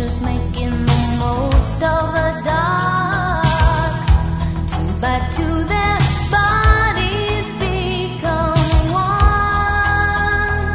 just making the most of the dark. Two by two, their bodies become one.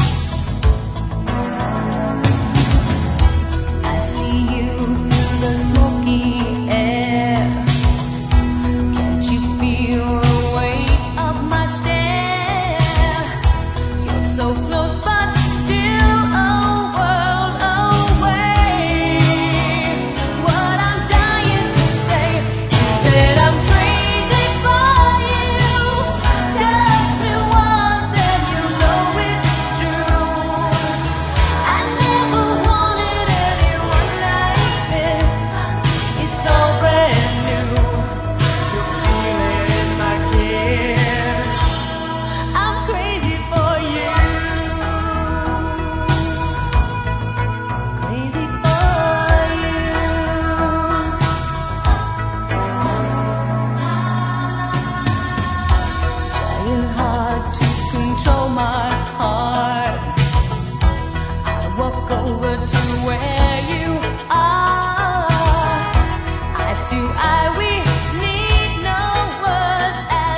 I see you through the smoky air. Can't you feel the weight of my stare? You're so close, but still a world away. What I'm dying to say is that I'm crazy for you. Touch me once and you know it's true. I never wanted anyone like this. It's all brand new. You're feeling my kiss. I'm crazy for you. Crazy for you. Trying hard to control my heart. I walk over to where you are. Eye to eye, we need no words at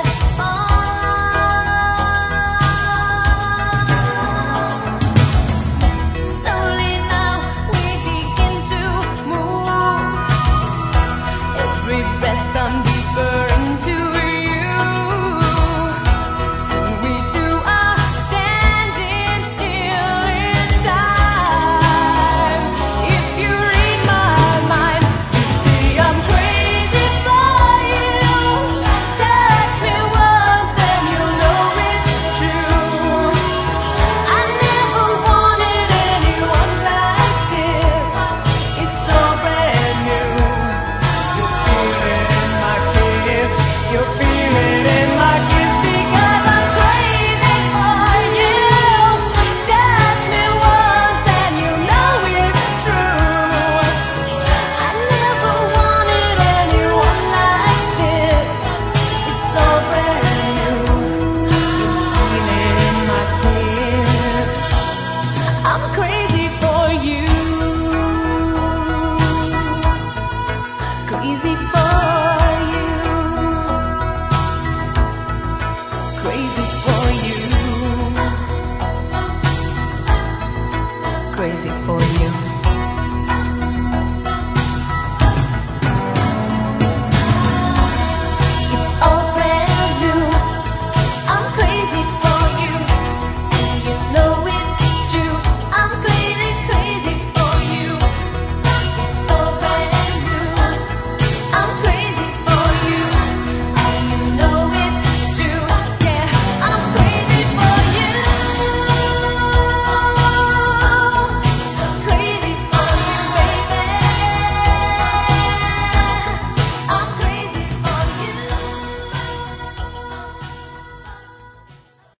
all. Slowly now we begin to move. Every breath I'm deeper into you. Soon we two are standing still in time. If you read my mind, you see I'm crazy for you. Touch me once and you know it's true. I never wanted anyone like this. It's so brand new. You're feeling my kiss. You're feeling my kiss because I'm crazy for you. Touch me once and you know it's true. I never wanted anyone like this. It's so brand new. You're feeling my kiss. I'm crazy.